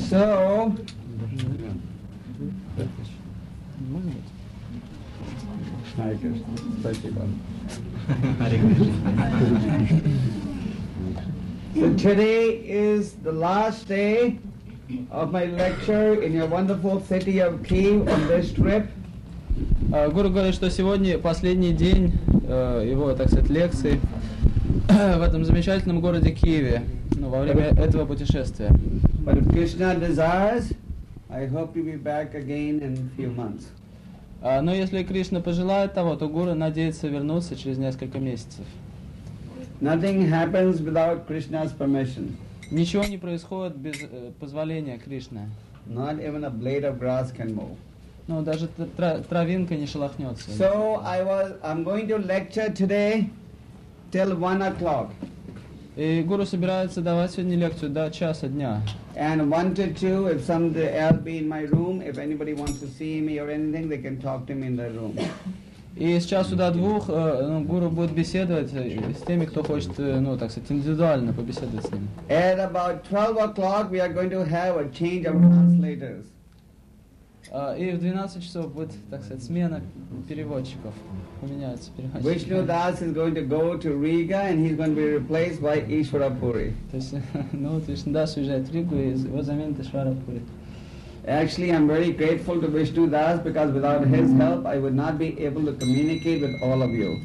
So, Hare Krishna. Spasibo. So today is the last day of my lecture in your wonderful city of Kiev on this trip. Гуру говорит, что сегодня последний день его, так сказать, лекции в этом замечательном городе Киеве, во время этого путешествия. But if Krishna desires, I hope to be back again in a few months. Но если Кришна пожелает того, то Гуру надеется вернуться через несколько месяцев. Nothing happens without Krishna's permission. Ничего не происходит без позволения Кришны. Not even a blade of grass can move. Ну, даже травинка не шелохнется. So I'm going to lecture today till 1 o'clock. И Гуру собирается давать сегодня лекцию до часа дня. And 1 to 2, if somebody else be in my room, if anybody wants to see me or anything, they can talk to me in the room. И с часу до 2 Гуру будет беседовать с теми, кто хочет, так сказать, индивидуально побеседовать с ним. At about 12 o'clock, we are going to have a change of translators. И в 12 часов будет, так сказать, смена переводчиков. Поменяются переводчики. Vishnu Das is going to go to Riga and he's going to be replaced by Ishvara Puri. То есть, Вишну Дас уезжает в Ригу, и его заменит Ишвара Пури. Actually, I'm very grateful to Vishnu Das because without his help, I would not be able to communicate with all of you.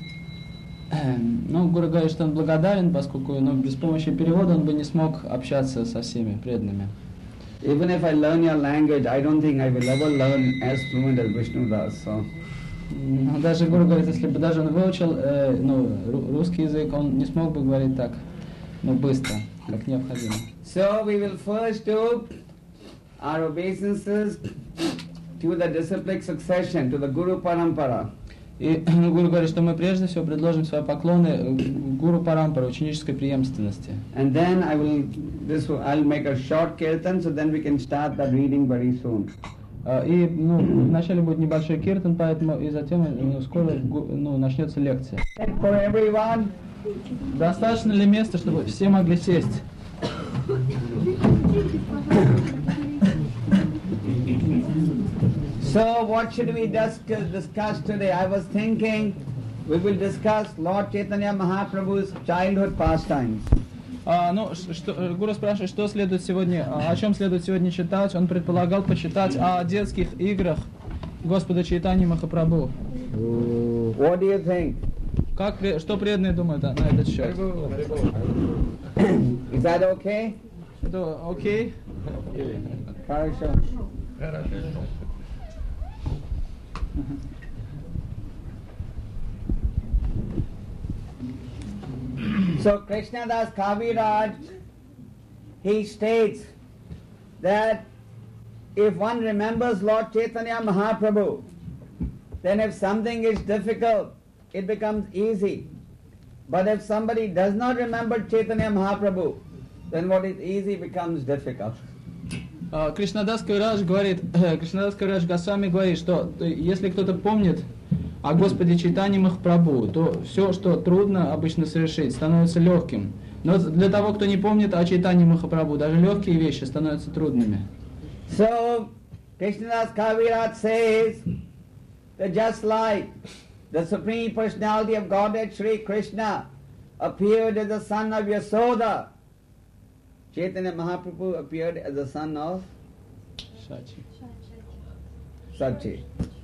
Гуру говорит, что он благодарен, поскольку без помощи перевода он бы не смог общаться со всеми преданными. Even if I learn your language, I don't think I will ever learn as fluent as Vishnu Das. So. Даже Гуру говорит, если бы даже он выучил русский язык, он не смог бы говорить так, быстро, как необходимо. So we will first do our obeisances to the disciplic succession, to the Guru Parampara. И Гуру говорит, что мы прежде всего предложим свои поклоны Гуру Парампара, ученической преемственности. And then I'll make a short kirtan, so then we can start the reading very soon. И вначале будет небольшой киртан, поэтому и затем скоро начнется лекция. For everyone. Достаточно ли места, чтобы все могли сесть? So what should we discuss today? I was thinking we will discuss Lord Chaitanya Mahaprabhu's childhood pastimes. Гуру спрашивает, что следует сегодня, о чем следует сегодня читать. Он предполагал почитать о детских играх Господа Чайтаньи Махапрабху. What do you think? Что преданные думают на этот счет? Is that okay? Это окей? Хорошо. So Krishna Das Kaviraj, he states that if one remembers Lord Chaitanya Mahaprabhu, then if something is difficult, it becomes easy. But if somebody does not remember Chaitanya Mahaprabhu, then what is easy becomes difficult. Кришнадас Кавирадж Госвами говорит, что если кто-то помнит о Господе Чайтаньи Махапрабху, то все, что трудно обычно совершить, становится легким. Но для того, кто не помнит о Чайтаньи Махапрабху, даже легкие вещи становятся трудными. So, Krishnadas Kaviraj says that just like the Supreme Personality of Godhead Sri Krishna appeared as the son of Yasoda, Chaitanya Mahaprabhu appeared as the son of Sachi.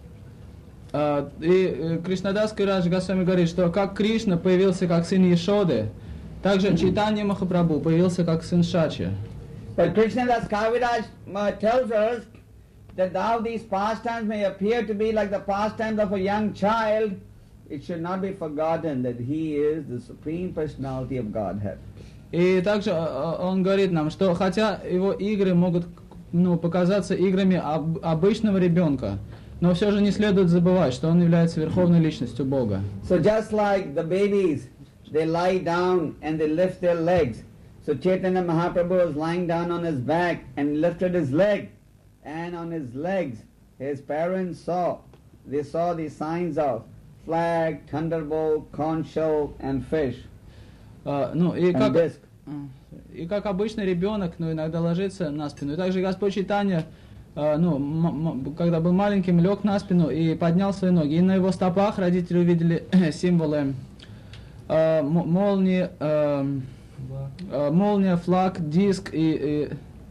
И Кришнадас Кавирадж Госвами говорит, что как Кришна появился как сын Яшоды, также Чайтанья Махапрабху появился как сын Шачи. But Krishnadas Kaviraj tells us that though these pastimes may appear to be like the pastimes of a young child, it should not be forgotten that he is the Supreme Personality of Godhead. И также он говорит нам, что хотя его игры могут показаться играми обычного ребенка, но все же не следует забывать, что он является верховной личностью Бога. So just like the babies, they lie down and they lift their legs. So Chaitanya Mahaprabhu was lying down on his back and lifted his leg. And on his legs, his parents saw the signs of flag, thunderbolt, conch shell and fish. И И как обычный ребенок, ну, иногда ложится на спину. И также Господь Чайтанья, когда был маленьким, лег на спину и поднял свои ноги. И на его стопах родители увидели символы молния, флаг, диск и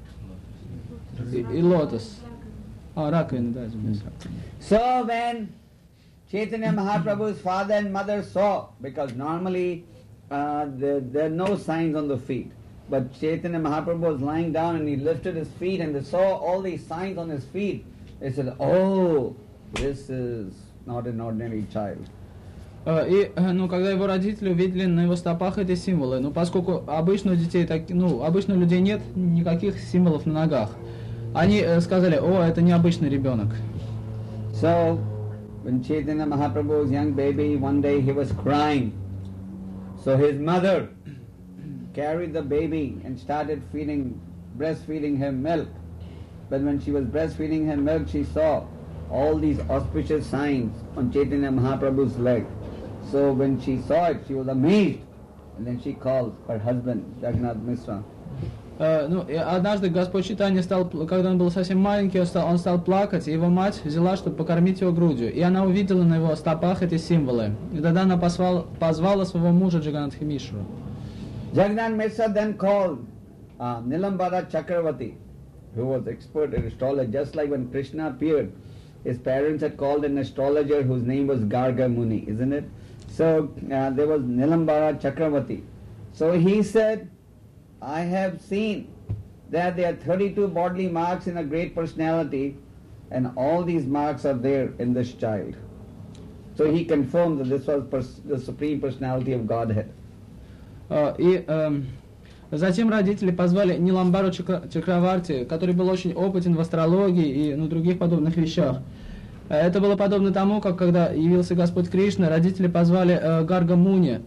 лотос. Раковина, да, извиняюсь. So when Chaitanya Mahaprabhu's father and mother saw, because normally there are no signs on the feet, but Chaitanya Mahaprabhu was lying down and he lifted his feet and they saw all these signs on his feet. They said, oh, this is not an ordinary child. И, когда его родители увидели на его стопах эти символы, поскольку обычно у детей, обычно у людей нет никаких символов на ногах, они сказали, о, это необычный ребенок. So, when Chaitanya Mahaprabhu was a young baby, one day he was crying. So his mother carried the baby and started breastfeeding him milk. But when she was breastfeeding him milk, she saw all these auspicious signs on Chaitanya Mahaprabhu's leg. So when she saw it, she was amazed. And then she called her husband, Jagannath Mishra. И однажды Господь Чайтанья когда он был совсем маленький, он стал плакать, и его мать взяла, чтобы покормить его грудью. И она увидела на его стопах эти символы. И тогда она позвала своего мужа Джаганнатха Мишру. Jagannath Mishra then called Nilambara Chakravarti, who was expert in astrology. Just like when Krishna appeared, his parents had called an astrologer whose name was Garga Muni, isn't it? So there was Nilambara Chakravarti. So he said, I have seen that there are 32 bodily marks in a great personality, and all these marks are there in this child. So he confirmed that this was the Supreme Personality of Godhead. И затем родители позвали Ниламбару Чакраварти, который был очень опытен в астрологии и других подобных вещах. Это было подобно тому, как когда явился Господь Кришна, родители позвали Гарга Муни,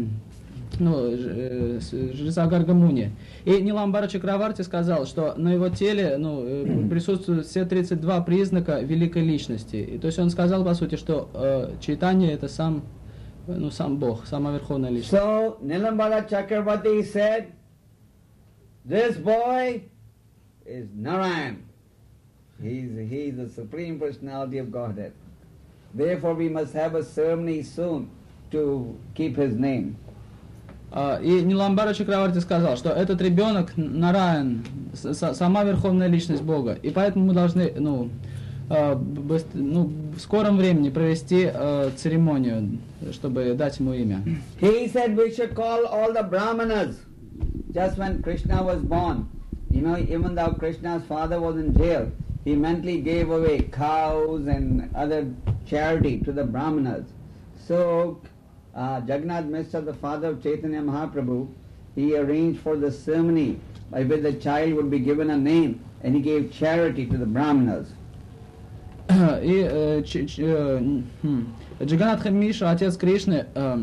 жреца Гарга Муни. И Ниламбара Чакраварти сказал, что на его теле присутствуют все 32 признака великой личности. И, то есть он сказал, по сути, что Чайтанья это сам Бог, самая верховная личность. So Nilambara Chakravarti said, this boy is Narayan. He's the Supreme Personality of Godhead. Therefore we must have a ceremony soon to keep his name. И Ниламбара Чакраварти сказал, что этот ребенок Нараян, сама верховная личность Бога, и поэтому мы должны в скором времени провести церемонию, чтобы дать ему имя. He said we should call all the Brahmanas. Just when Krishna was born, even though Krishna's father was in jail, he mentally gave away cows and other charity to the Brahmanas. So Jagannath Mishra, the father of Chaitanya Mahaprabhu, he arranged for the ceremony by which the child would be given a name, and he gave charity to the Brahmanas. И Джаганнатха Мишра, отец Кришны,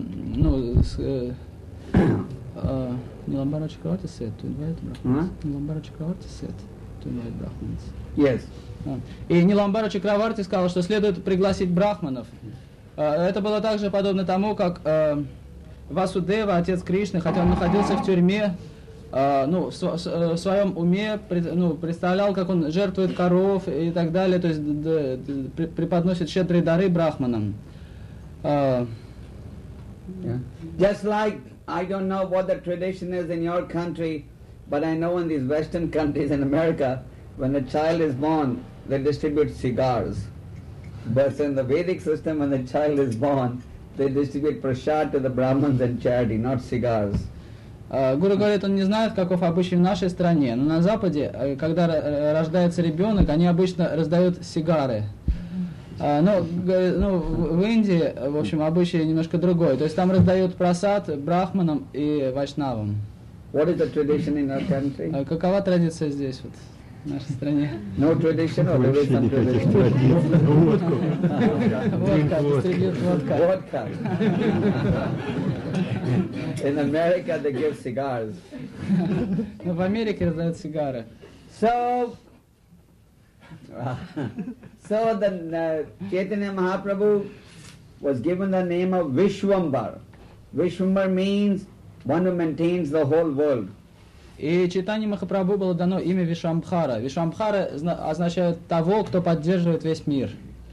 Ниламбара Чакраварти said to invite Brahmins. Ниламбара Чакраварти said to invite Brahmins. Yes. И Ниламбара Чакраварти сказал, что следует пригласить брахманов. Это было также подобно тому, как Васудева, отец Кришны, хотя он находился в тюрьме, в своем уме представлял, как он жертвует коров и так далее, то есть преподносит щедрые дары брахманам. Just like, I don't know what the tradition is in your country, but I know in these Western countries in America, when a child is born, they distribute cigars. But in the Vedic system, when the child is born, they distribute prasad to the Brahmins and charity, not cigars. Гуру говорит, он не знает, каков обычай в нашей стране, но на Западе, когда рождается ребенок, они обычно раздают сигары. Но в Индии, в общем, обычай немножко другой. То есть там раздают прасад брахманам и вайшнавам. What is the tradition in our country? Какова традиция здесь, в нашей стране? No tradition or there is some tradition? Водка, дистрибьют водка. Vodka. In America they give cigars. В Америке раздают сигары. So the Chaitanya Mahaprabhu was given the name of Vishwambar. Vishwambar means one who maintains the whole world. И Чайтанье Махапрабху было дано имя Вишвамбхара. Вишвамбхара означает того, кто поддерживает весь мир.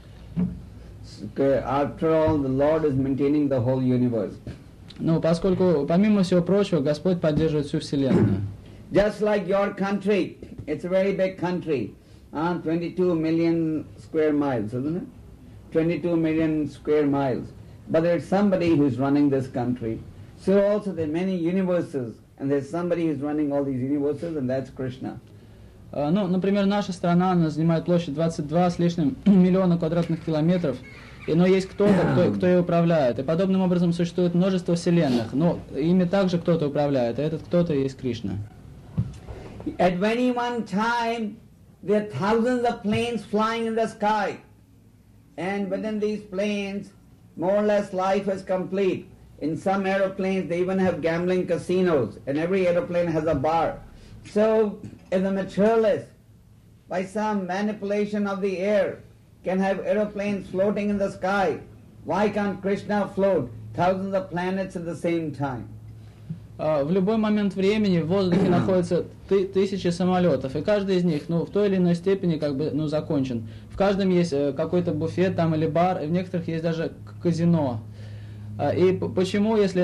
After all, the Lord is maintaining the whole universe. Ну, поскольку, помимо всего прочего, Господь поддерживает всю Вселенную. Just like your country, it's a very big country, 22 million square miles, isn't it? 22 million square miles. But there's somebody who's running this country. So also there are many universes, and there's somebody who's running all these universes, and that's Krishna. Ну, например, наша страна, она занимает площадь 22 с лишним миллиона квадратных километров, но есть кто-то, кто ее управляет. И подобным образом существует множество вселенных, но ими также кто-то управляет, и этот кто-то и есть Кришна. At any one time, there are thousands of planes flying in the sky, and within these planes, more or less life is complete. In some aeroplanes, they even have gambling casinos, and every aeroplane has a bar. So, if the materialist, by some manipulation of the air, can have aeroplanes floating in the sky, why can't Krishna float thousands of planets at the same time? В любой момент времени в воздухе находятся тысячи самолетов, и каждый из них, в той или иной степени, закончен. В каждом есть какой-то буфет там или бар, и в некоторых есть даже казино. И почему, если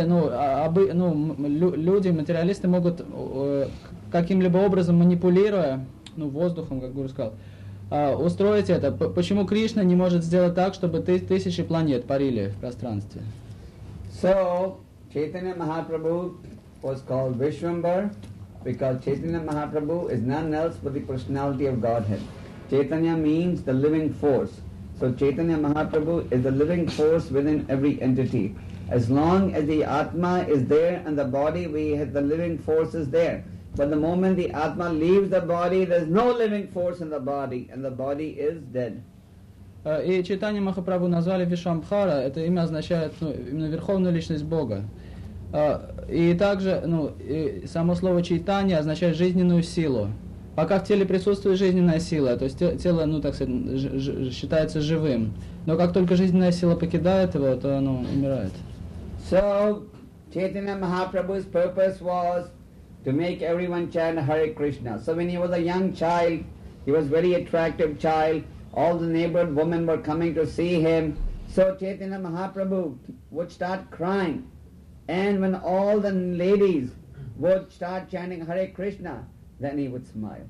люди, материалисты могут каким-либо образом, манипулируя воздухом, как Гуру сказал, устроить это, почему Кришна не может сделать так, чтобы тысячи планет парили в пространстве? So, Chaitanya Mahaprabhu was called Vishwambar because Chaitanya Mahaprabhu is none else but the personality of Godhead. Chaitanya means the living force. So Chaitanya Mahaprabhu is the living force within every entity. As long as the Atma is there and the body, we have the living force is there. But the moment the Atma leaves the body, there is no living force in the body, and the body is dead. И Чайтанья Махапрабху назвали Вишвамбхара, это имя означает именно Верховную Личность Бога. И также само слово Чайтанья означает жизненную силу. Пока в теле присутствует жизненная сила, то есть тело, считается живым. Но как только жизненная сила покидает его, то оно умирает. So, Chaitanya Mahaprabhu's purpose was to make everyone chant Hare Krishna. So when he was a young child, he was a very attractive child, all the neighborhood women were coming to see him. So Chaitanya Mahaprabhu would start crying. And when all the ladies would start chanting Hare Krishna, then he would smile.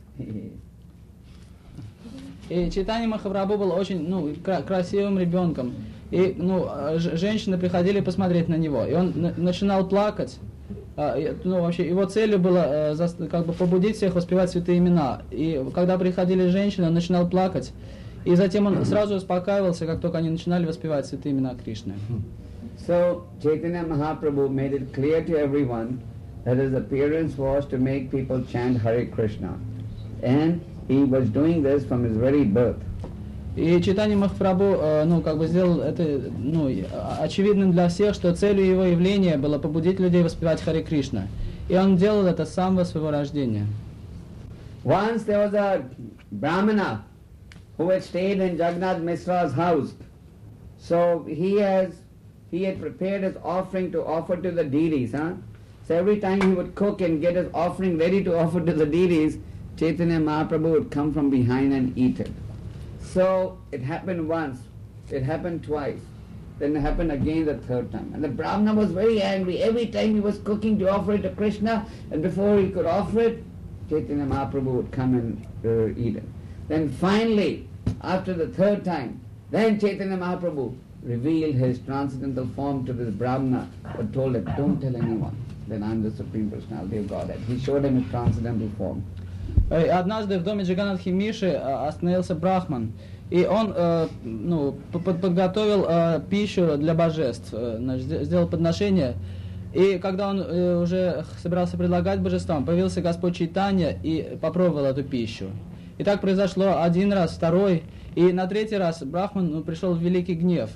И Чайтанья Махапрабху был очень красивым ребенком. И женщины приходили посмотреть на него. И он начинал плакать. Вообще его целью было побудить всех воспевать святые имена. И когда приходили женщины, он начинал плакать. И затем он сразу успокаивался, как только они начинали воспевать святые имена Кришны. So Chaitanya Mahaprabhu made it clear to everyone that his appearance was to make people chant Hare Krishna. And he was doing this from his very birth. И Чайтанья Махапрабху, сделал это, очевидным для всех, что целью его явления было побудить людей воспевать Харе Кришна. И он делал это с самого своего рождения. Once there was a Brahmana who had stayed in Jagannath Mishra's house. So he had prepared his offering to offer to the deities. So every time he would cook and get his offering ready to offer to the deities, Chaitanya Mahaprabhu would come from behind and eat it. So it happened once, it happened twice, then it happened again the third time. And the Brahmana was very angry. Every time he was cooking to offer it to Krishna, and before he could offer it, Chaitanya Mahaprabhu would come and eat it. Then finally, after the third time, then Chaitanya Mahaprabhu revealed his transcendental form to this Brahmana, but told him, don't tell anyone that I'm the Supreme Personality of Godhead. He showed him his transcendental form. Однажды в доме Джаганнатхи Миши остановился брахман, и он подготовил пищу для божеств, сделал подношение, и когда он уже собирался предлагать божествам, появился Господь Чайтанья и попробовал эту пищу. И так произошло один раз, второй, и на третий раз брахман пришел в великий гнев.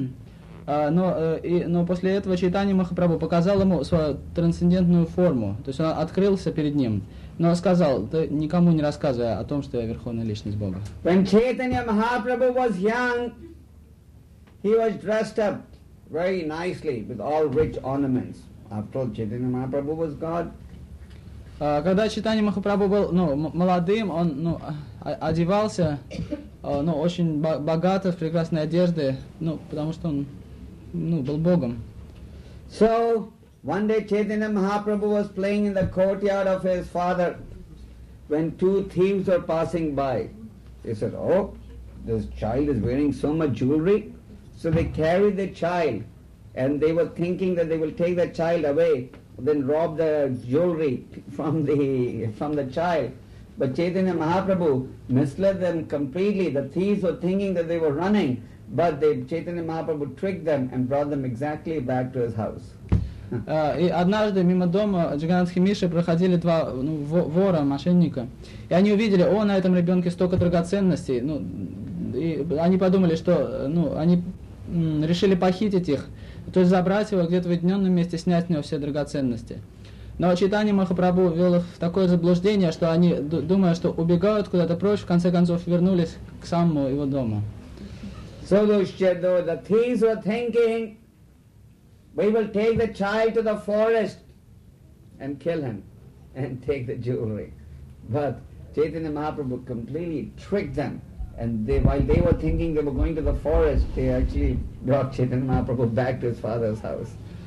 Но после этого Чайтанья Махапрабху показал ему свою трансцендентную форму, то есть он открылся перед ним, но сказал, ты никому не рассказывай о том, что я Верховная Личность Бога. When Chaitanya Mahaprabhu was young, he was dressed up very nicely with all rich ornaments. After all, Chaitanya Mahaprabhu was God. Когда Чайтанья Махапрабху был молодым, он одевался очень богато, в прекрасной одежде, потому что он был Богом. So, one day Chaitanya Mahaprabhu was playing in the courtyard of his father when two thieves were passing by. They said, oh, this child is wearing so much jewelry. So they carried the child and they were thinking that they will take the child away, then rob the jewelry from the child. But Chaitanya Mahaprabhu misled them completely. The thieves were thinking that they were running, but Chaitanya Mahaprabhu tricked them and brought them exactly back to his house. И однажды мимо дома Джаганнатхи Миши проходили два вора, мошенника. И они увидели, на этом ребенке столько драгоценностей. И они подумали, что они решили похитить их, то есть забрать его, где-то в уединенном месте снять с него все драгоценности. Но Чайтанья Махапрабху ввел их в такое заблуждение, что они, думая, что убегают куда-то прочь, в конце концов вернулись к самому его дому. So the thieves were thinking, we will take the child to the forest and kill him and take the jewelry. But Chaitanya Mahaprabhu completely tricked them. And while they were thinking they were going to the forest, they actually brought Chaitanya Mahaprabhu back to his father's house.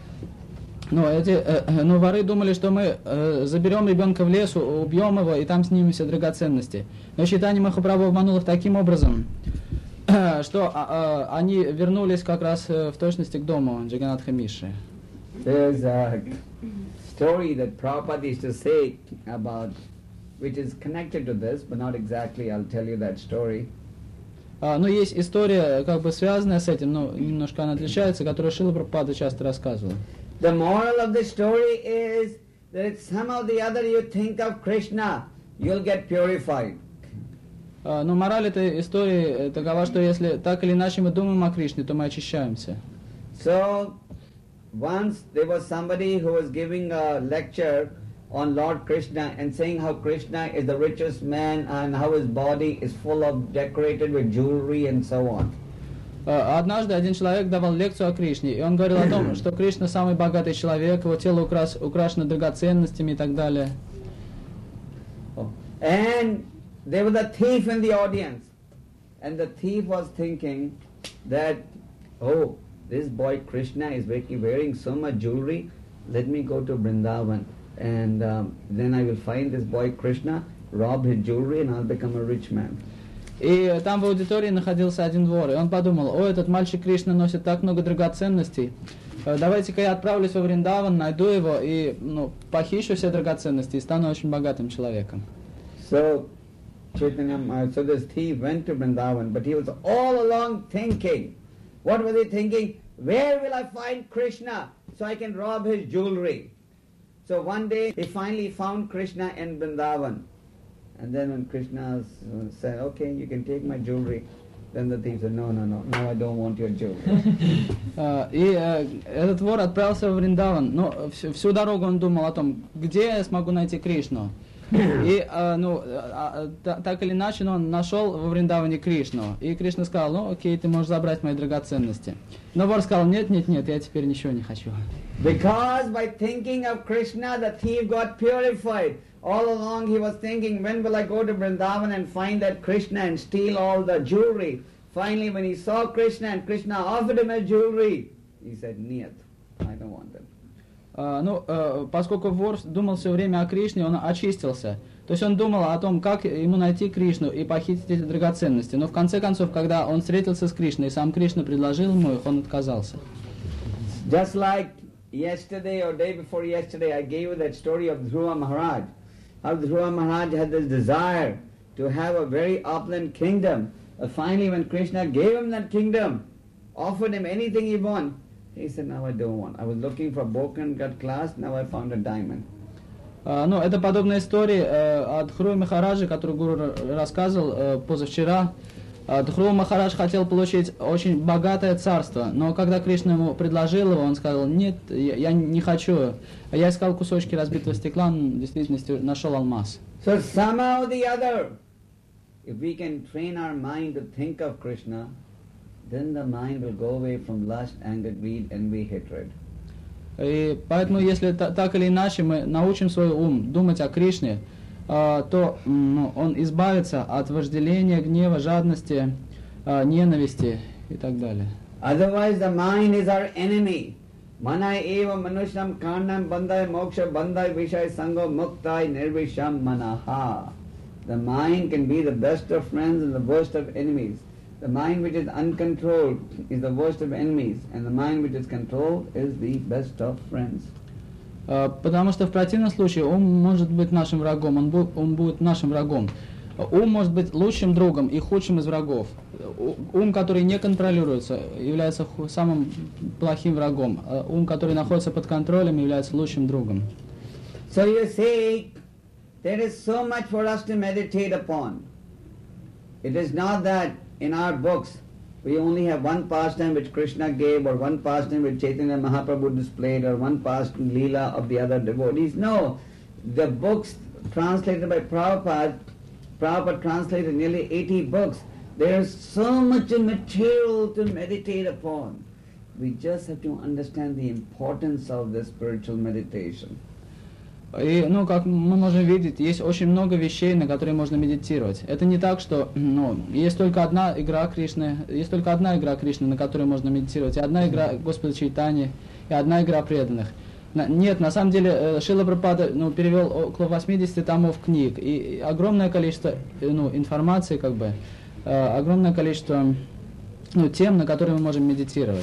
Воры думали, что мы заберем ребенка в лес, убьем его и там снимем все драгоценности. Но Чайтанья Махапрабху обманул их таким образом, что они вернулись как раз в точности к дому Джаганнатха Миши. There's a story that Prabhupada used to say about, which is connected to this, but not exactly. I'll tell you that story. Есть история, как бы связанная с этим, но немножко она отличается, которую Шрила Прабхупада часто рассказывал. The moral of the story is that somehow or the other you think of Krishna, you'll get purified. Но мораль этой истории такова, что если так или иначе мы думаем о Кришне, то мы очищаемся. So, once there was somebody who was giving a lecture on Lord Krishna and saying how Krishna is the richest man and how his body is full of decorated with jewelry and so on. Однажды один человек давал лекцию о Кришне, и он говорил о том, что Кришна самый богатый человек, его тело украшено драгоценностями и так далее. And there was a thief in the audience, and the thief was thinking that, oh, this boy Krishna is wearing so much jewelry, let me go to Vrindavan, and then I will find this boy Krishna, rob his jewelry, and I'll become a rich man. И там в аудитории находился один вор, и он подумал, этот мальчик Кришна носит так много драгоценностей, давайте-ка я отправлюсь во Вриндаван, найду его и похищу все драгоценности и стану очень богатым человеком. So this thief went to Vrindavan, but he was all along thinking. What was he thinking? Where will I find Krishna so I can rob his jewelry? So one day he finally found Krishna in Vrindavan. And then when Krishna said, okay, you can take my jewelry, then the thief said, no, I don't want your jewelry. И этот вор отправился в Вриндаван, но всю дорогу он думал о том, где я смогу найти Кришну. И так или иначе он нашел во Вриндаване Кришну. И Кришна сказал, окей, ты можешь забрать мои драгоценности. Но вор сказал, нет, я теперь ничего не хочу. Because by thinking of Krishna, the thief got purified. All along he was thinking, when will I go to Vrindavan and find that Krishna and steal all the jewelry? Finally, when he saw Krishna and Krishna offered him his jewelry, he said, Niyat, I don't want them. Поскольку вор думал все время о Кришне, он очистился. То есть он думал о том, как ему найти Кришну и похитить эти драгоценности. Но в конце концов, когда он встретился с Кришной, и сам Кришна предложил ему их, он отказался. Just like yesterday or day before yesterday, I gave you that story of Dhruva Maharaj. How Dhruva Maharaj had this desire to have a very opulent kingdom. Finally, when Krishna gave him that kingdom, offered him anything he wanted, he said, now I don't want. I was looking for broken cut glass, now I found a diamond. Это подобная история от Dhruva Махараджа, которую Гуру рассказывал позавчера. Dhruva Махарадж хотел получить очень богатое царство, но когда Кришна ему предложил его, он сказал, нет, я не хочу. Я искал кусочки разбитого стекла, он в действительности нашел алмаз. So somehow or the other, if we can train our mind to think of Krishna, then the mind will go away from lust, anger, greed, envy, hatred. И поэтому, если так или иначе мы научим свой ум думать о Кришне, то он избавится от вожделения, гнева, жадности, ненависти и так далее. Otherwise, the mind is our enemy. Manai eva manushnam karnam bandai moksha bandai vishai sango muktai nirvisham manaha. The mind can be the best of friends and the worst of enemies. The mind which is uncontrolled is the worst of enemies, and the mind which is controlled is the best of friends. Потому что в противном случае ум может быть нашим врагом, он будет нашим врагом. Ум может быть лучшим другом и худшим из врагов. Ум, который не контролируется, является самым плохим врагом. Ум, который находится под контролем, является лучшим другом. So you see, there is so much for us to meditate upon. It is not that in our books we only have one pastime which Krishna gave, or one pastime which Chaitanya Mahaprabhu displayed, or one pastime Leela of the other devotees. No, the books translated by Prabhupada translated nearly 80 books. There is so much material to meditate upon. We just have to understand the importance of this spiritual meditation. И, как мы можем видеть, есть очень много вещей, на которые можно медитировать. Это не так, что есть только одна игра Кришны, на которой можно медитировать, и одна игра Господа Чайтаньи, и одна игра преданных. Нет, на самом деле Шрила Прабхупада перевел около 80 томов книг, и огромное количество информации, огромное количество тем, на которые мы можем медитировать.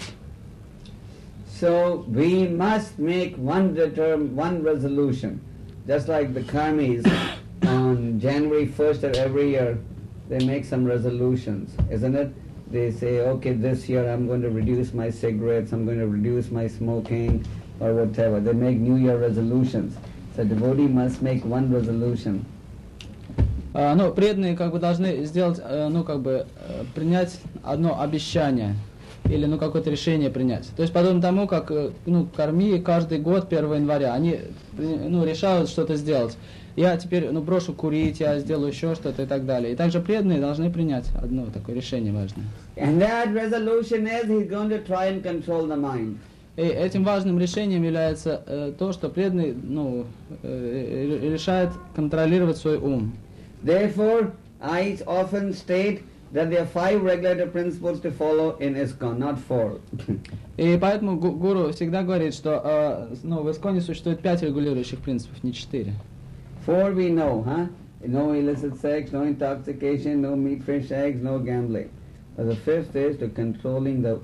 So we must make one resolution, just like the karmis on January 1st of every year, they make some resolutions, isn't it? They say, okay, this year I'm going to reduce my cigarettes, I'm going to reduce my smoking, or whatever. They make New Year resolutions. So devotee must make one resolution. Преданные должны сделать, принять одно обещание. Или какое-то решение принять. То есть подобно тому, как карми каждый год 1 января, они решают что-то сделать. Я теперь брошу курить, я сделаю еще что-то и так далее. И также преданные должны принять одно такое решение важное. And that resolution is he's going to try and control the mind. И этим важным решением является то, что преданный решает контролировать свой ум. Therefore, I often state that there are 5 regulative principles to follow in ISKCON, not 4. И поэтому гуру всегда говорит, что в ISKCON существует 5 регулирующих принципов, не 4. 4 we know, huh? No illicit sex, no intoxication, no meat, fish, eggs, no gambling. But the 5th is to controlling the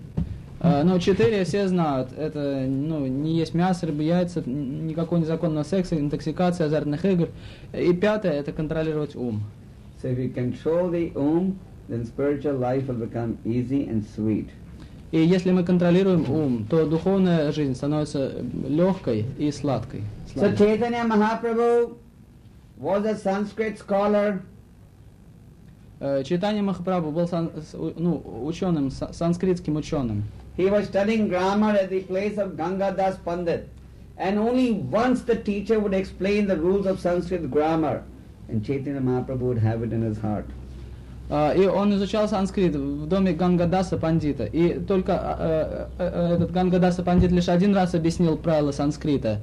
4 все знают. Это не есть мясо, рыба, яйца, никакого незаконного секса, интоксикации, азартных игр. И 5 это контролировать ум. So if you control the then spiritual life will become easy and sweet. И если мы контролируем ум, то духовная жизнь становится легкой и сладкой. So Chaitanya Mahaprabhu was a Sanskrit scholar. Чайтанья Махапрабху был ученым, санскритским ученым. He was studying grammar at the place of Gangadas Pandit, and only once the teacher would explain the rules of Sanskrit grammar, and Chaitanya Mahaprabhu would have it in his heart. И он изучал санскрит в доме Гангадаса Пандита. И только этот Гангадаса Пандит лишь один раз объяснил правила санскрита.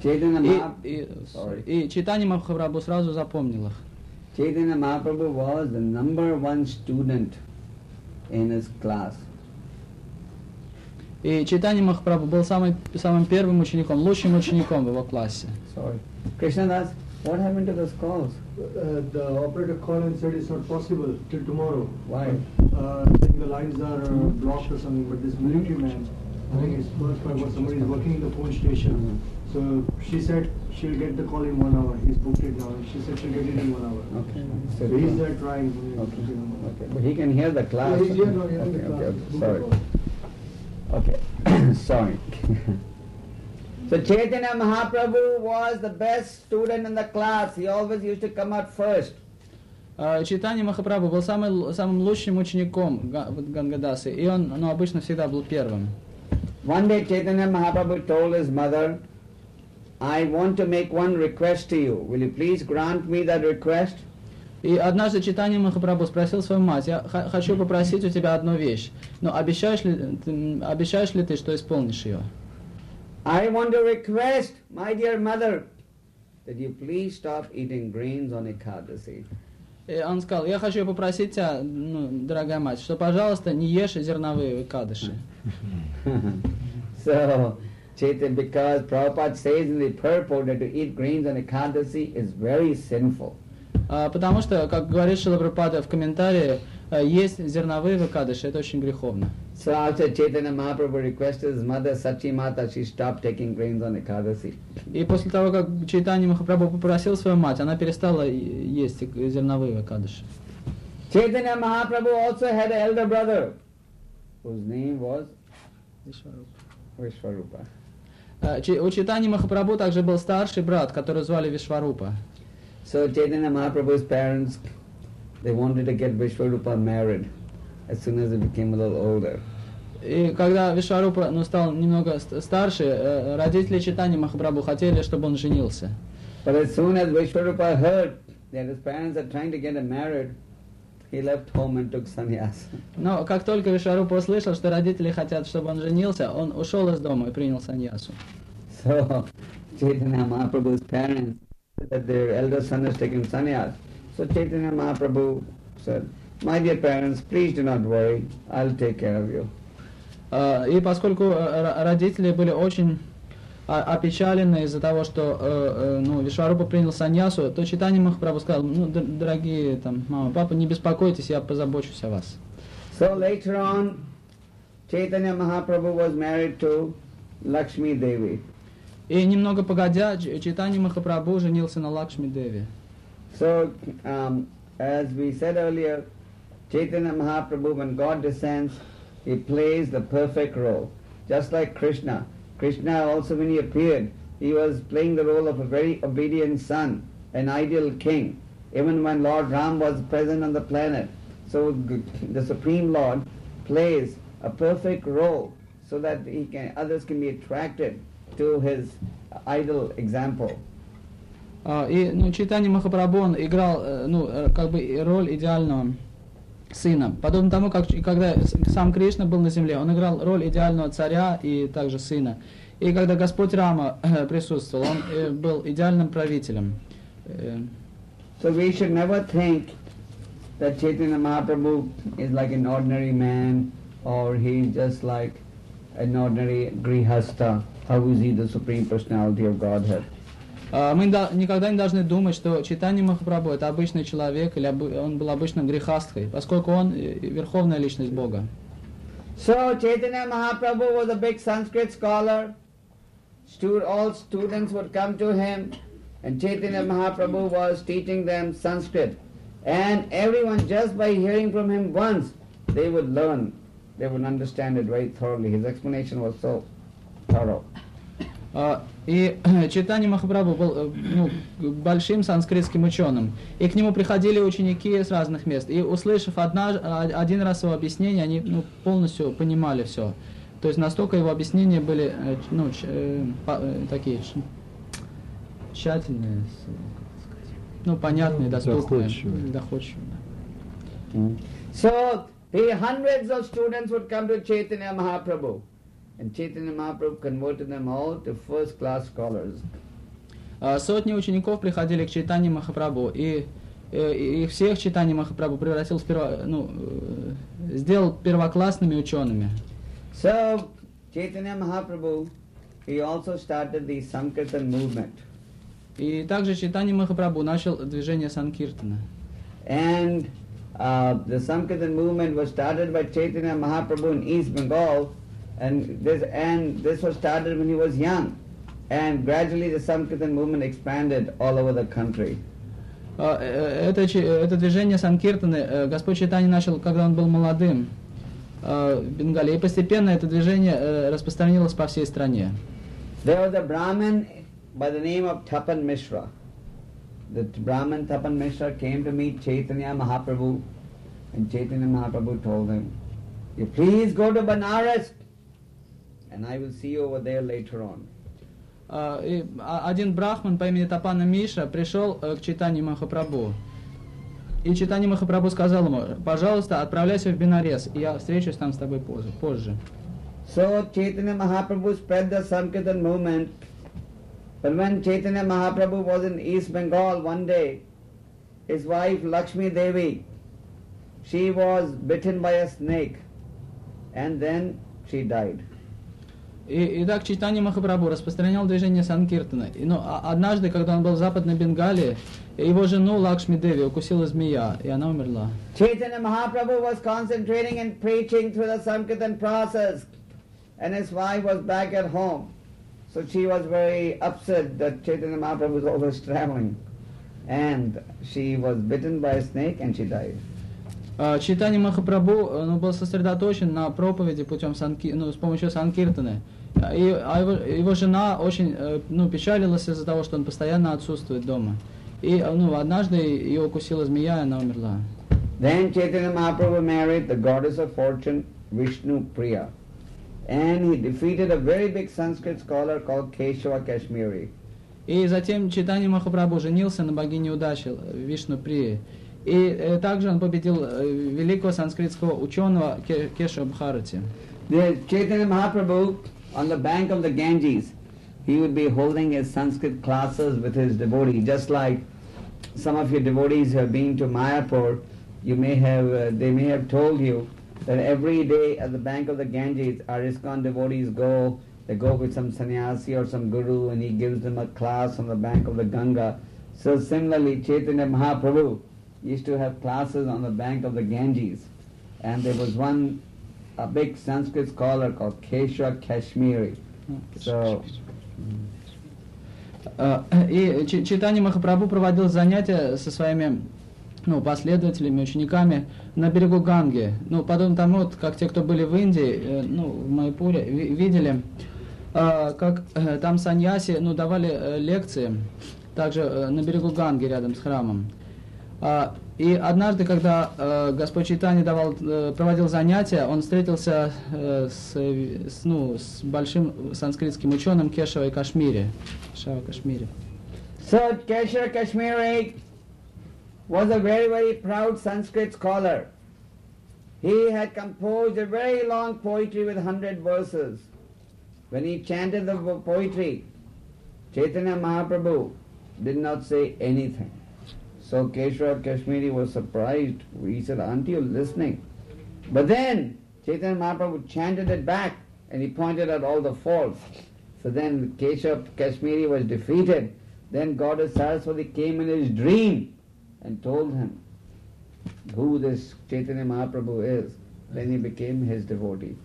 И Чайтанья Махапрабху сразу запомнил их. Chaitanya Mahaprabhu was the #1 student in his class. И Чайтанья Махапрабху был самым первым учеником, лучшим учеником в его классе. Sorry. Krishnadas, what happened to those calls? The operator called and said it's not possible till tomorrow. Why? Saying the lines are blocked or something, but this military man, I think it's first by what somebody is working in the phone station. So she said she'll get the call in 1 hour. He's booked it now. She said she'll get it in 1 hour. Okay. So he's there trying. Okay. But he can hear the class. Yeah, he's here now. Hearing the class. Sorry. Okay. Sorry. So Chaitanya Mahaprabhu was the best student in the class. He always used to come out first. Чайтанья Махапрабху был самым лучшим учеником Гангадасы, и он обычно всегда был первым. One day Chaitanya Mahaprabhu told his mother, I want to make one request to you. Will you please grant me that request? И однажды Чайтанья Махапрабху спросил свою мать: я хочу попросить у тебя одну вещь, но обещаешь ли ты, что исполнишь ее? I want to request, my dear mother, that you please stop eating grains on Ekadasi. И он сказал, я хочу попросить тебя, дорогая мать, что, пожалуйста, не ешь зерновые кадыши. So, Chaitanya, because Prabhupada says in the purport that to eat grains on Ekadasi is very sinful. Потому что, как говорит Шрила Прабхупада в комментарии, есть зерновые выкадыши, это очень греховно. So after Chaitanya Mahaprabhu requested his mother Sachi Mata, she stopped taking grains on Ekadasi. И после того, как Чайтанья Махапрабху попросил свою мать, она перестала есть зерновые выкадыши. Chaitanya Mahaprabhu also had an elder brother, whose name was Vishwarupa. У Чайтаньи Махапрабху также был старший брат, которого звали Вишварупа. So Chaitanya Mahaprabhu's parents, they wanted to get Vishwarupa married as soon as he became a little older. И когда Вишварупа стал немного старше, родители Чайтаньи Махапрабху хотели, чтобы он женился. But as soon as Vishwarupa heard that his parents are trying to get him married, he left home and took sannyas. Но как только Вишварупа услышал, что родители хотят, чтобы он женился, он ушел из дома и принял саньясу. So Chaitanya Mahaprabhu's parents said that their elder son is taking sannyas. So Chaitanya Mahaprabhu said, my dear parents, please do not worry, I'll take care of you. И поскольку родители были очень опечалены из-за того, что Вишварупа принял саньясу, то Чайтанья Махапрабху сказал, дорогие мама, папа, не беспокойтесь, я позабочусь о вас. So later on, Chaitanya Mahaprabhu was married to Lakshmi Devi. И немного погодя, Чайтанья Махапрабху женился на Лакшми Деви. So, as we said earlier, Chaitanya Mahaprabhu, when God descends, he plays the perfect role. Just like Krishna. Krishna also, when he appeared, he was playing the role of a very obedient son, an ideal king. Even when Lord Ram was present on the planet. So the Supreme Lord plays a perfect role so that others can be attracted to his ideal example. И Чайтанья Махапрабху, он играл роль идеального сына. Подобно тому, как когда сам Кришна был на земле, он играл роль идеального царя и также сына. И когда Господь Рама присутствовал, он был идеальным правителем. So we should never think that Chaitanya Mahaprabhu is like an ordinary man or he's just like an ordinary grihasta. How is he the Supreme Personality of Godhead? Мы никогда не должны думать, что Чайтанья Махапрабху это обычный человек или он был обычным грехасткой, поскольку он верховная личность Бога. So Chaitanya Mahaprabhu was a big Sanskrit scholar. All students would come to him, and Chaitanya Mahaprabhu was teaching them Sanskrit. And everyone, just by hearing from him once, they would learn, they would understand it very thoroughly. His explanation was so thorough. И Чайтанья Махапрабху был большим санскритским ученым. И к нему приходили ученики с разных мест. И услышав один раз его объяснение, они полностью понимали все. То есть настолько его объяснения были такие тщательные, понятные, доступные, доходчивые. So hundreds of students would come to Chaitanya Mahaprabhu. And Chaitanya Mahaprabhu converted them all to first-class scholars. Сотни учеников приходили к Чайтанье Махапрабху, и всех Чайтанья Махапрабху превратил сделал первоклассными учеными. So Chaitanya Mahaprabhu, he also started the Sankirtan movement. И также Чайтанья Махапрабху начал движение Санкиртана. And the Sankirtan movement was started by Chaitanya Mahaprabhu in East Bengal. And this was started when he was young, and gradually the Sankirtan movement expanded all over the country. Это движение Санкиртаны Господь Чайтанья начал, когда он был молодым в Бенгале, и постепенно это движение распространилось по всей стране. There was a Brahmin by the name of Tapan Mishra. The Brahmin Tapan Mishra came to meet Chaitanya Mahaprabhu, and Chaitanya Mahaprabhu told him, "You please go to Banaras, and I will see you over there later on." Один брахман по имени Тапана Мишра пришел к Чайтанье Махапрабху. И Чайтанья Махапрабху сказал ему, пожалуйста, отправляйся в Бенарес, и я встречусь там с тобой позже. So Chaitanya Mahaprabhu spread the Sankirtan movement. But when Chaitanya Mahaprabhu was in East Bengal one day, his wife Lakshmi Devi, she was bitten by a snake and then she died. Итак, Чайтанья Махапрабху распространял движение Санкиртана. Но однажды, когда он был в Западной Бенгалии, его жену Лакшми Деви укусила змея, и она умерла. Chaitanya Mahaprabhu was concentrating and preaching through the Sankirtan process, and his wife was back at home. So she was very upset that Chaitanya Mahaprabhu was always traveling. And she was bitten by a snake and she died. Чайтанья Махапрабху был сосредоточен на проповеди путем с помощью Санкиртаны. И его жена очень печалилась из-за того, что он постоянно отсутствует дома. И однажды ее укусила змея, и она умерла. Then Chaitanya Mahaprabhu married the goddess of fortune, Vishnu Priya. And he defeated a very big Sanskrit scholar called Keshava Kashmiri. И затем Чайтанья Махапрабху женился на богине удачи Вишну Прии. И также он победил великого санскритского ученого Кешава Бхарати. The Chaitanya Mahaprabhu, on the bank of the Ganges, he would be holding his Sanskrit classes with his devotees. Just like some of your devotees have been to Mayapur, they may have told you that every day at the bank of the Ganges, our ISKCON devotees go. They go with some sannyasi or some guru, and he gives them a class on the bank of the Ganga. So similarly, Chaitanya Mahaprabhu used to have classes on the bank of the Ganges. And there was a big Sanskrit scholar called Keshava Kashmiri. So, и Чайтанья Махапрабху проводил занятия со своими последователями, учениками на берегу Ганги. Подобно тому, как те, кто были в Индии, в Майпуре, видели, как там саньяси давали лекции, также на берегу Ганги, рядом с храмом. И однажды, когда Господь Чайтанья проводил занятия, он встретился с большим санскритским ученым Кешавой Кашмири. So Keshava Kashmiri was a very, very proud Sanskrit scholar. He had composed a very long poetry with 100 verses. When he chanted the poetry, Chaitanya Mahaprabhu did not say anything. So Keshava Kashmiri was surprised. He said, "Aren't you listening?" But then Chaitanya Mahaprabhu chanted it back and he pointed out all the faults. So then Keshava Kashmiri was defeated. Then Goddess Saraswati came in his dream and told him who this Chaitanya Mahaprabhu is. Then he became his devotee.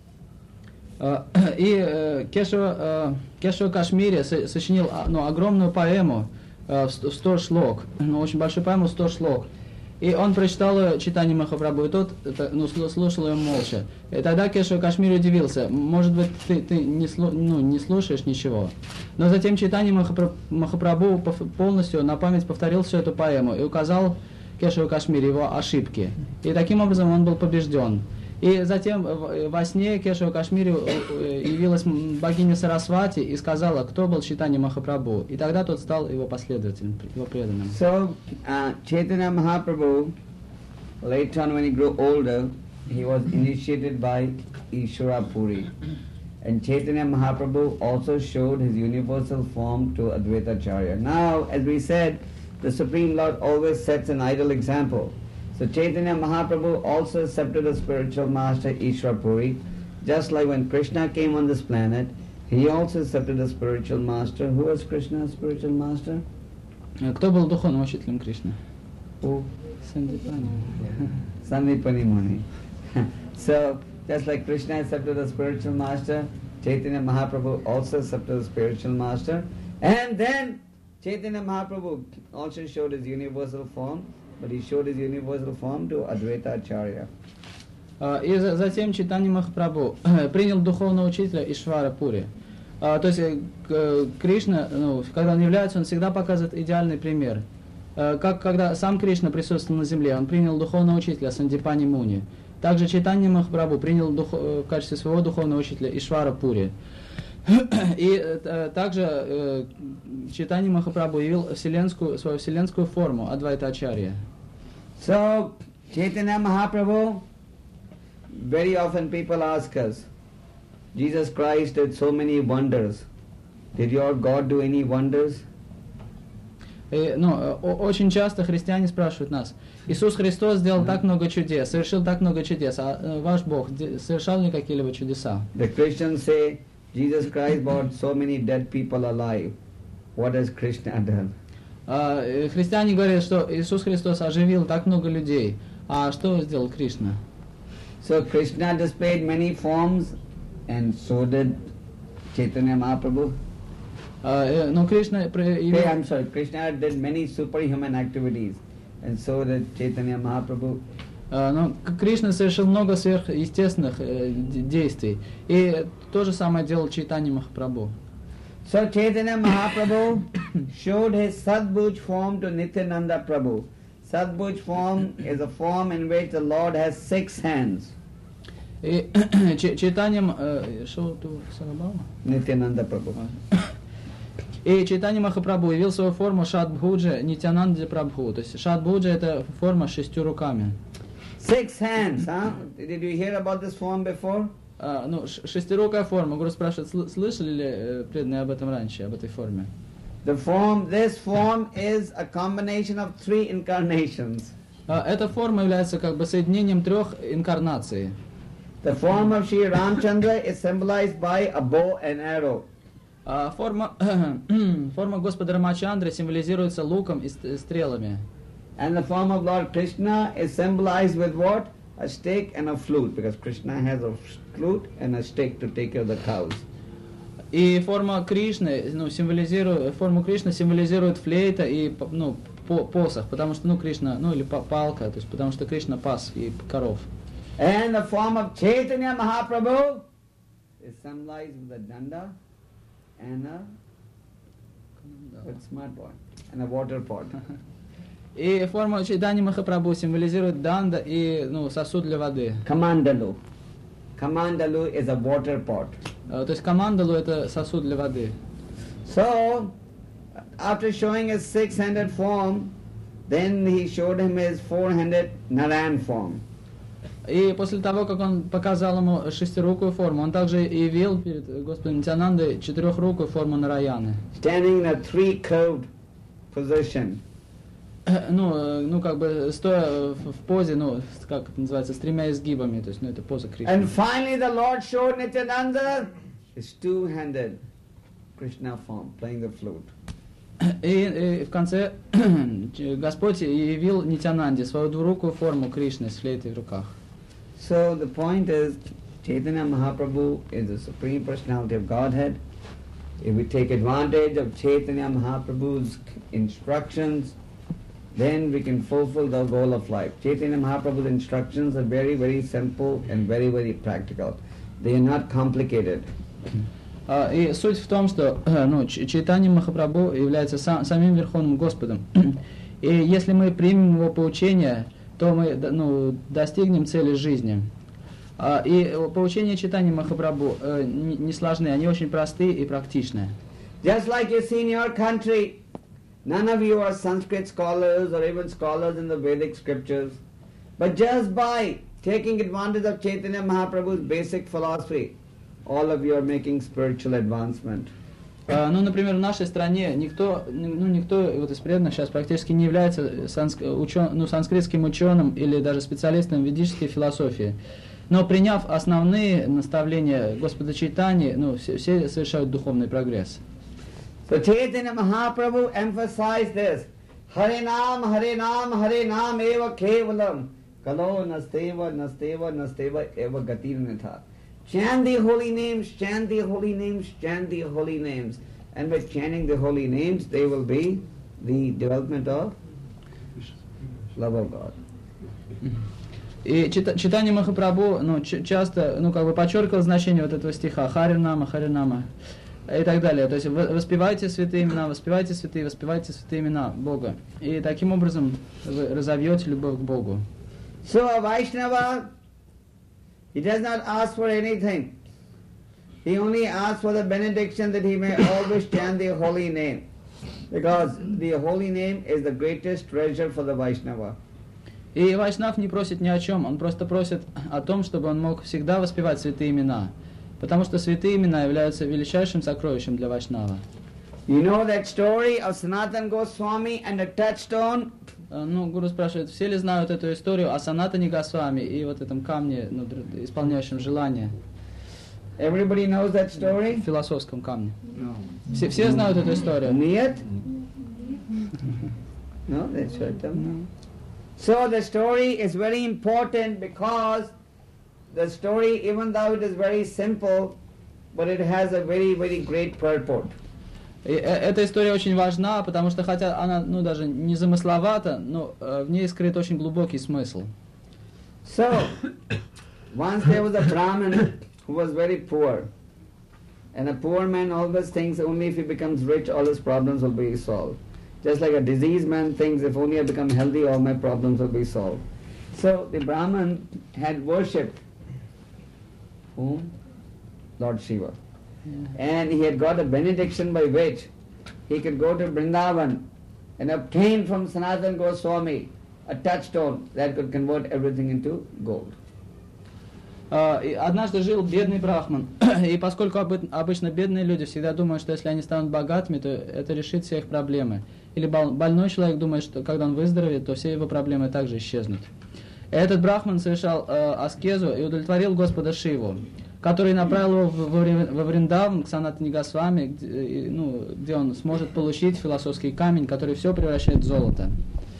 И Кешава Кашмири сочинил огромную поэму в 100 шлок, очень большую поэму в 100 шлок. И он прочитал ее Чайтанье Махапрабху, и тот слушал ее молча. И тогда Кешава Кашмири удивился, может быть, ты не слушаешь ничего. Но затем Чайтанье Махапрабху полностью на память повторил всю эту поэму и указал Кешава Кашмири его ошибки. И таким образом он был побежден. И затем во сне Кешава Кашмири явилась богиня Сарасвати и сказала, кто был Чайтанья Махапрабху. И тогда тот стал его последователем, его преданным. So, Chaitanya Mahaprabhu, later on when he grew older, he was initiated by Ishwara Puri. And Chaitanya Mahaprabhu also showed his universal form to Advaita Acharya. Now, as we said, the Supreme Lord always sets an ideal example. So Chaitanya Mahaprabhu also accepted a spiritual master, Ishwara Puri. Just like when Krishna came on this planet, he also accepted a spiritual master. Who was Krishna's spiritual master? Кто был духовным учителем Кришны? Who? Сандипани. Sandipani Muni. So, just like Krishna accepted a spiritual master, Chaitanya Mahaprabhu also accepted a spiritual master. And then Chaitanya Mahaprabhu also showed his universal form, but he showed his universal form to Advaita Acharya. И затем Чайтанья Махапрабху принял духовного учителя Ишвара Пури. То есть Кришна, когда он является, он всегда показывает идеальный пример. Как когда сам Кришна присутствовал на земле, он принял духовного учителя Сандипани Муни. Также Чайтанья Махапрабху принял в качестве своего духовного учителя Ишвара Пури. И также Чайтанья Махапрабху явил свою вселенскую форму Адвайта Ачарья. So, Chaitanya Mahaprabhu, very often people ask us, Jesus Christ did so many wonders. Did your God do any wonders? Очень часто христиане спрашивают нас: Иисус Христос сделал так много чудес, совершил так много чудес, а ваш Бог совершал ли какие-либо чудеса? The Christians say Jesus Christ brought so many dead people alive. What has Krishna done? Христиане говорят, что Иисус Христос оживил так много людей, а что сделал Кришна? So Krishna displayed many forms, and so did Chaitanya Mahaprabhu. Но Кришна Krishna did many superhuman activities, and so did Chaitanya Mahaprabhu. Но Кришна совершил много сверхъестественных действий, и то же самое делал Чайтанья Махапрабху. So Chaitanya Mahaprabhu showed his Sadbhuj form to Nityananda Prabhu. Sadbhuj form is a form in which the Lord has 6 hands. И Чайтанья Nityananda Prabhu. И Чайтанья Махапрабху явил свою форму Шадбхуджа Нитянанде Прабху. То есть Шадбхуджа — это форма с 6 руками. 6 hands, huh? Did you hear about this form before? Шестирукая форма. Гуру спрашивает, слышали ли преданные об этом раньше, об этой форме? This form is a combination of 3 incarnations. Эта форма является как бы соединением 3 инкарнаций. The form of Sri Ramchandra is symbolized by a bow and arrow. Форма Господа Рамачандры символизируется луком и стрелами. And the form of Lord Krishna is symbolized with what? A stick and a flute, because Krishna has a flute and a stick to take care of the cows. И форма Кришны, форму Кришны символизирует флейта и посох, потому что Кришна, или палка, то есть потому что Кришна пас и коров. And the form of Chaitanya Mahaprabhu is symbolized with a danda and a smart boy and a water pot. И форма Чайтаньи Махапрабху символизирует данда и сосуд для воды. Kamandalu. Kamandalu is a water pot. То есть камандалу — это сосуд для воды. So, after showing his 600 form, then he showed him his 400 Narayan form. И после того, как он показал ему шестирукую форму, он также явил перед Господом Нитянандой 4-рукую форму Нараяны. Standing in a 3-curved position. Как бы стоя в позе, как это называется, с 3 изгибами, то есть, это поза Кришны. And finally the Lord showed Nityananda his 2-handed Krishna form, playing the flute. И в конце Господь явил Нитянанде свою 2-рукую форму Кришны с флейтой в руках. So the point is, Chaitanya Mahaprabhu is the Supreme Personality of Godhead. If we take advantage of Chaitanya Mahaprabhu's instructions, then we can fulfill the goal of life. Chaitanya Mahaprabhu's instructions are very, very simple and very, very practical. They are not complicated. И суть в том, что Чайтанья Махапрабху является самим Верховным Господом. И если мы примем его поучения, то мы достигнем цели жизни. И поучения Чайтаньи Махапрабху не сложны, они очень простые и практичные. Just like you see in your country, none of you are Sanskrit scholars or even scholars in the Vedic scriptures, but just by taking advantage of Chaitanya Mahaprabhu's basic philosophy, all of you are making spiritual advancement. Например, в нашей стране никто из преданных сейчас практически не является санскритским ученым или даже специалистом в ведической философии. Но приняв основные наставления Господа Чайтаньи, все совершают духовный прогресс. So Chaitanya Mahaprabhu emphasized this. Harinam, Harinam, Harinam eva kevalam. Kalo nasteva, nasteva, nasteva eva gatirnitha. Chant the holy names, chant the holy names, chant the holy names. And by chanting the holy names, they will be the development of love of God. И Чайтанья Махапрабху часто подчеркивал значение вот этого стиха Харинама, Харинама и так далее. То есть воспевайте святые имена, воспевайте святые имена Бога. И таким образом вы разовьете любовь к Богу. So a Vaishnava, he does not ask for anything. He only asks for the benediction that he may always chant the holy name. Because the holy name is the greatest treasure for the Vaishnava. И Вайшнав не просит ни о чем, он просто просит о том, чтобы он мог всегда воспевать святые имена. Потому что святые имена являются величайшим сокровищем для Вайшнава. You know that story of Sanatana Goswami and the touchstone? Ну, гуру спрашивает, все ли знают эту историю о Санатане Госвами и вот этом камне, ну, исполняющем желание? Everybody knows that story? Философском камне. No. Все знают эту историю? Нет? No, that's right. No. So the story is very important because the story, even though it is very simple, but it has a very, very great purport. И эта история очень важна, потому что хотя она, ну, даже не замысловата, но в ней скрыт очень глубокий смысл. So, once there was a Brahmin who was very poor. And a poor man always thinks only if he becomes rich all his problems will be solved. Just like a diseased man thinks if only I become healthy all my problems will be solved. So the Brahman had worshipped whom? Lord Shiva. And he had got a benediction by which he could go to Vrindavan and obtain from Sanatana Goswami a touchstone that could convert everything into gold. Однажды жил бедный брахман, и поскольку обычно бедные люди всегда думают, что если они станут богатыми, то это решит все их проблемы. Или больной человек думает, что когда он выздоровеет, то все его проблемы также исчезнут. Этот брахман совершал аскезу и удовлетворил Господа Шиву, который направил его во Вриндаван к Санатане Госвами, где он сможет получить философский камень, который все превращает в золото.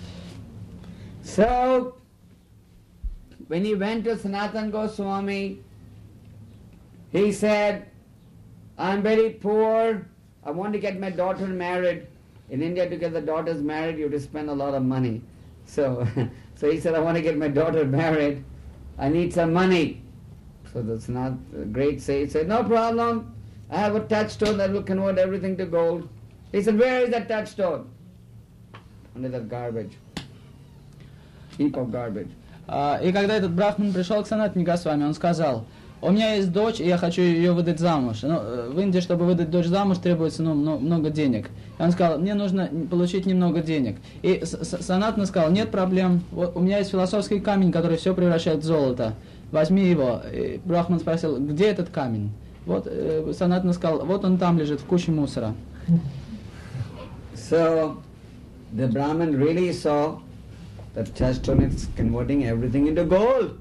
So, when he went to Sanatana Goswami, he said, I'm very poor, I want to get my daughter married. In India, to get the daughters married, you have to spend a lot of money. So he said, I want to get my daughter married, I need some money. So that's not a great sage. He said, no problem, I have a touchstone that will convert everything to gold. He said, where is that touchstone? Under that garbage, heap of garbage. И когда этот брахман пришел к Санатане Госвами, он сказал, у меня есть дочь, и я хочу ее выдать замуж. Но в Индии, чтобы выдать дочь замуж, требуется много денег. И он сказал, мне нужно получить немного денег. И Санатана сказал, нет проблем, вот у меня есть философский камень, который все превращает в золото. Возьми его. И брахман спросил, где этот камень? Вот Санатана сказал, вот он там лежит, в куче мусора. So, the Brahman really saw that touchstone is converting everything into gold.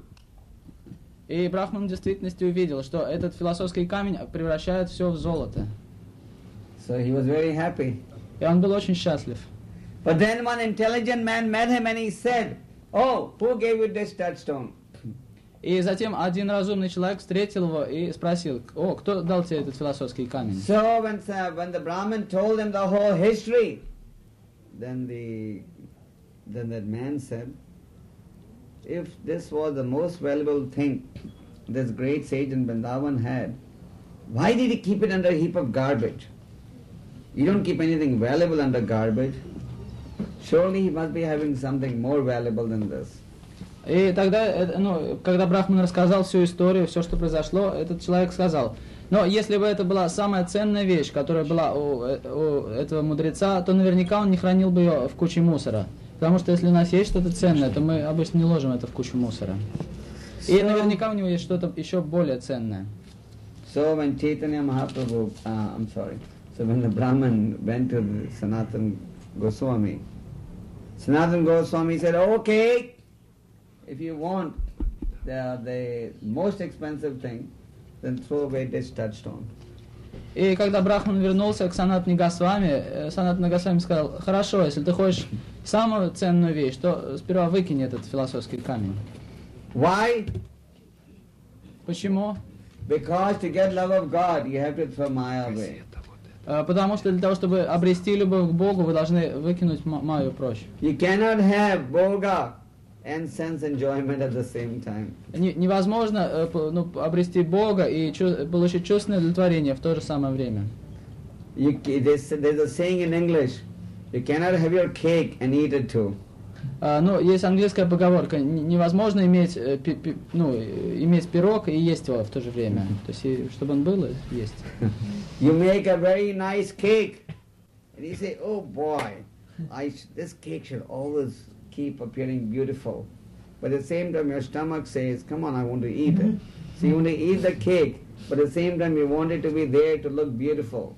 И брахман в действительности увидел, что этот философский камень превращает все в золото. So he was very happy. И он был очень счастлив. But then one intelligent man met him and he said, oh, who gave you this touchstone? И затем один разумный человек встретил его и спросил, о, кто дал тебе этот философский камень? So when the Brahman told him the whole history, then that man said, if this was the most valuable thing this great sage in Vrindavan had, why did he keep it under a heap of garbage? You don't keep anything valuable under garbage. Surely he must be having something more valuable than this. И тогда, когда брахман рассказал всю историю, все, что произошло, этот человек сказал, но если бы это была самая ценная вещь, которая была у этого мудреца, то наверняка он не хранил бы ее в куче мусора. Потому что если у нас есть что-то ценное, то мы обычно не ложим это в кучу мусора. И наверняка у него есть что-то еще более ценное. So when Chaitanya Mahaprabhu, so when the Brahman went to Sanatana Goswami said, okay, if you want the most expensive thing, then throw away this touchstone. И когда брахман вернулся к Санатане Госвами, Санатана Госвами сказал, хорошо, если ты хочешь самую ценную вещь, то сперва выкинь этот философский камень. Why? Почему? Because to get love of God, you have to throw Maya away. Потому что для того, чтобы обрести любовь к Богу, вы должны выкинуть Майю прочь. You cannot have Bhoga and sense enjoyment at the same time. Невозможно обрести Бога и получить чувственное удовлетворение в то же самое время. There's a saying in English, you cannot have your cake and eat it too. Есть английская поговорка, невозможно иметь пирог и есть его в то же время. То есть, чтобы он был, есть. You make a very nice cake, and you say, oh boy, this cake should always keep appearing beautiful. But at the same time, your stomach says, come on, I want to eat it. So you want to eat the cake, but at the same time we want it to be there to look beautiful.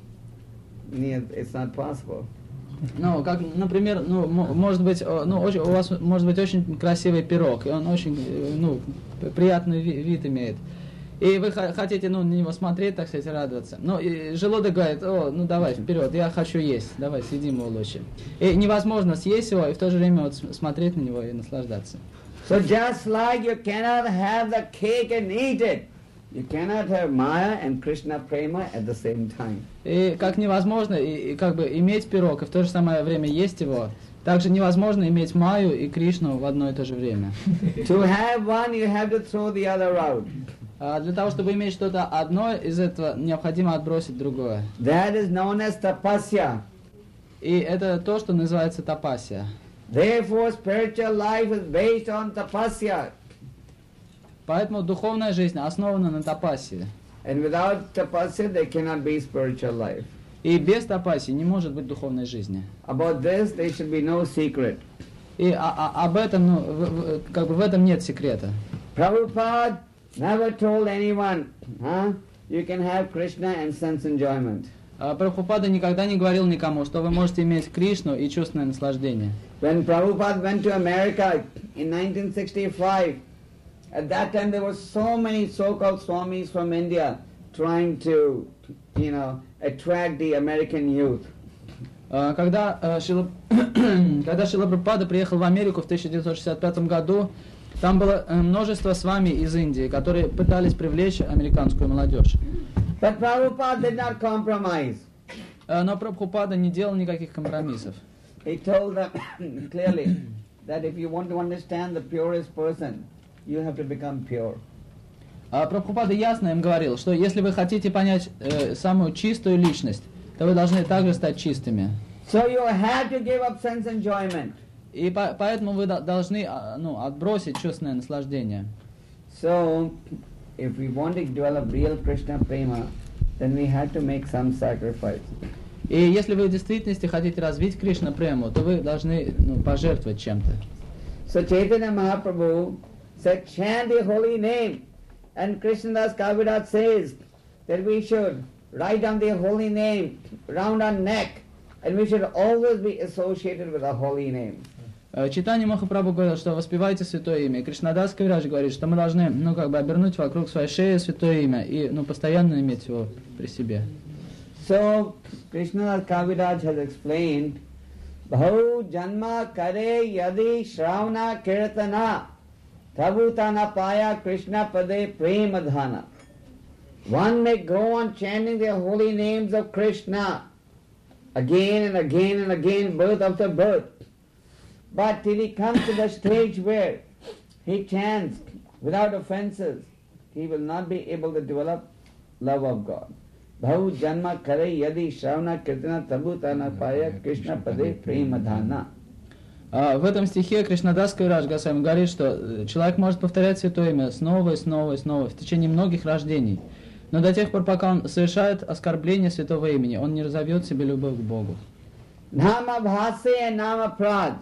It's not possible. Ну, как, например, ну, может быть, ну, у вас может быть очень красивый пирог, и он очень, ну, приятный вид имеет. И вы хотите, ну, на него смотреть, так сказать, радоваться. Ну, и желудок говорит: о, ну давай, вперед, я хочу есть, давай, съедим его лучше. И невозможно съесть его, и в то же время вот смотреть на него и наслаждаться. So just like you cannot have the cake and eat it, you cannot have Maya and Krishna prema at the same time. И как невозможно и как бы иметь пирог и в то же самое время есть его, также невозможно иметь Майю и Кришну в одно и то же время. To have one, you have to throw the other out. Для того, чтобы иметь что-то одно из этого, необходимо отбросить другое. That is known as tapasya. И это то, что называется тапасия. Therefore, spiritual life is based on tapasya. Поэтому духовная жизнь основана на тапасии. And without tapasya, there cannot be spiritual life. И без тапасии не может быть духовной жизни. About this, there should be no secret. И об этом, ну, как бы в этом нет секрета. Prabhupada never told anyone, you can have Krishna and sense enjoyment. Прабхупада никогда не говорил никому, что вы можете иметь Кришну и чувственное наслаждение. When Prabhupada went to America in 1965, at that time there were so many so-called swamis from India trying to, attract the American youth. Когда Шрила Прабхупада приехал в Америку в 1965 году, там было множество свами из Индии, которые пытались привлечь американскую молодежь. But Prabhupada did not compromise. Но Прабхупада не делал никаких компромиссов. He told them clearly that if you want to understand the purest person, you have to become pure. Прабхупада ясно им говорил, что если вы хотите понять самую чистую личность, то вы должны также стать чистыми. So you have to give up sense enjoyment. И поэтому вы должны отбросить чувственное наслаждение. So, if we want to develop real Krishna prema, then we have to make some sacrifice. И если вы в действительности хотите развить Кришна прему, то вы должны пожертвовать чем-то. So Chaitanya Mahaprabhu said, chant the holy name. And Krishnadas Kaviraj says that we should write down the holy name round our neck, and we should always be associated with a holy name. Чайтанья Махапрабху говорил, что воспевайте святое имя. Кришнадас Кавирадж говорит, что мы должны, обернуть вокруг своей шеи святое имя и, постоянно иметь его при себе. So Krishnadas Kaviraj has explained, Bhau janma kare yadi shravana kirtana tabhutana paya Krishna pade premadhana. One may go on chanting the holy names of Krishna again and again and again, birth after birth. But till he comes to the stage where he chants without offenses, he will not be able to develop love of God. Bhavu janma kare yadi shravana kirtana tabhutana paya Krishna pade premadhana. В этом стихе Кришнадас Кавирадж Госвами говорит, что человек может повторять святое имя снова и снова и снова в течение многих рождений. Но до тех пор, пока он совершает оскорбление святого имени, он не разовьет себе любовь к Богу. Nama bhase and nama prad.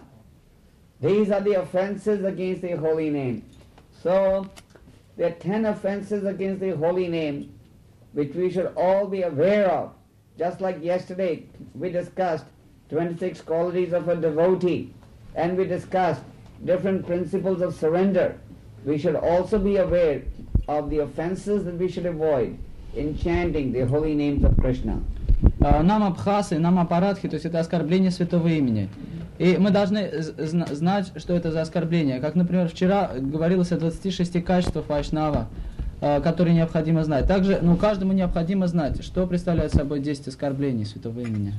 These are the offenses against the holy name. So, there are 10 offenses against the holy name, which we should all be aware of. Just like yesterday, we discussed 26 qualities of a devotee, and we discussed different principles of surrender. We should also be aware of the offenses that we should avoid in chanting the holy names of Krishna. Нама бхасы, нама парадхи, то есть это оскорбление святого имени. И мы должны знать, что это за оскорбление. Как, например, вчера говорилось о 26 качествах Вайшнава, которые необходимо знать. Также, каждому необходимо знать, что представляет собой 10 оскорблений святого имени.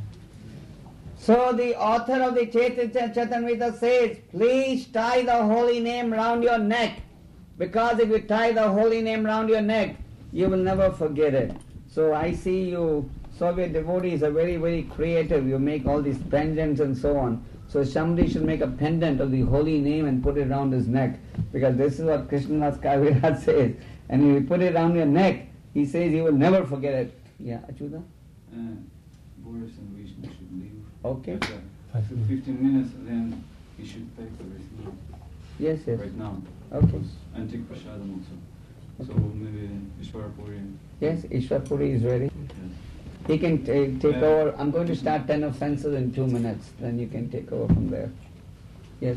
So the author of the Chaitamrita says, please tie the holy name round your neck, because if you tie the holy name round your neck, you will never forget it. So I see you Soviet devotees are very, very creative. You make all these pendants and so on. So somebody should make a pendant of the holy name and put it around his neck, because this is what Krishnadas Kaviraj says. And if you put it around your neck, he says you will never forget it. Yeah, Achyuta? Boris and Vishnu should leave. Okay. After 15 minutes, then he should pay for it. Yes, yes. Right now. Okay. And take prashadam also. So maybe Ishwarapuri. Yes, Ishwarpuri is ready. He can take over. I'm going to start 10 offenses in 2 minutes. Then you can take over from there. Yes.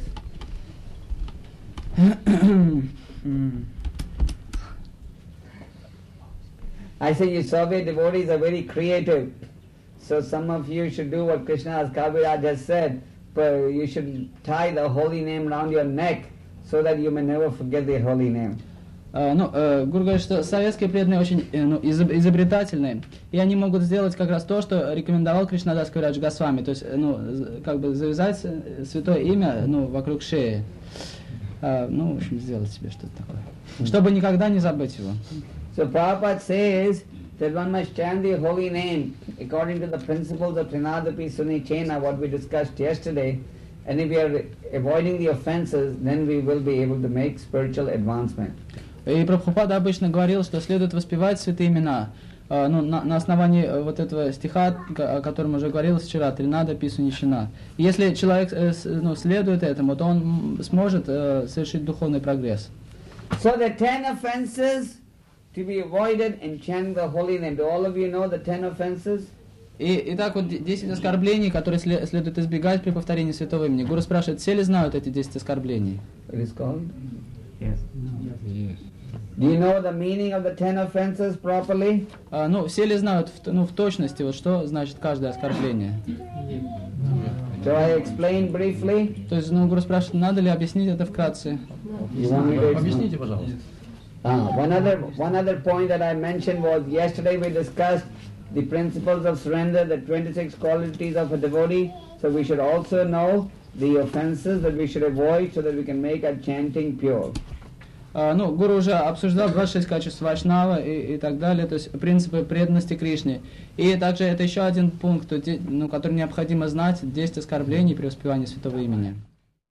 I say you Soviet devotees are very creative. So some of you should do what Krishnadas Kaviraj has said. But you should tie the holy name around your neck so that you may never forget the holy name. Гуру говорит, что советские преданные очень изобретательные, и они могут сделать как раз то, что рекомендовал Кришнадас Кавирадж Госвами, то есть, как бы завязать святое имя, вокруг шеи, в общем, сделать себе что-то такое, чтобы никогда не забыть его. So Prabhupada says that one must chant the holy name according to the principles of Trinadapi Sunichena, what we discussed yesterday, and if we are avoiding the offenses, then we will be able to make spiritual advancement. И Прабхупада обычно говорил, что следует воспевать святые имена, на основании вот этого стиха, о котором уже говорилось вчера, Тринада Писуничина. Если человек следует этому, то он сможет совершить духовный прогресс. So the 10 offenses to be avoided in chanting the holy name. Do all of you know the 10 offenses? Итак, вот 10 оскорблений, которые следует избегать при повторении святого имени. Гуру спрашивает, все ли знают эти 10 оскорблений? It is called? Yes. Yes. Do you know the meaning of the 10 offenses properly? Все ли знают в точности, вот что значит каждое оскорбление? So I explain briefly. То есть, Гуру спрашивает, надо ли объяснить это вкратце? Объясните, пожалуйста. One other point that I mentioned was yesterday we discussed the principles of surrender, the 26 qualities of a devotee. So we should also know the offenses that we should avoid so that we can make our chanting pure. Гуру уже обсуждал 26 качеств Вайшнава и так далее, то есть принципы преданности Кришне. И также это еще один пункт, который необходимо знать, 10 оскорблений при воспевании святого имени.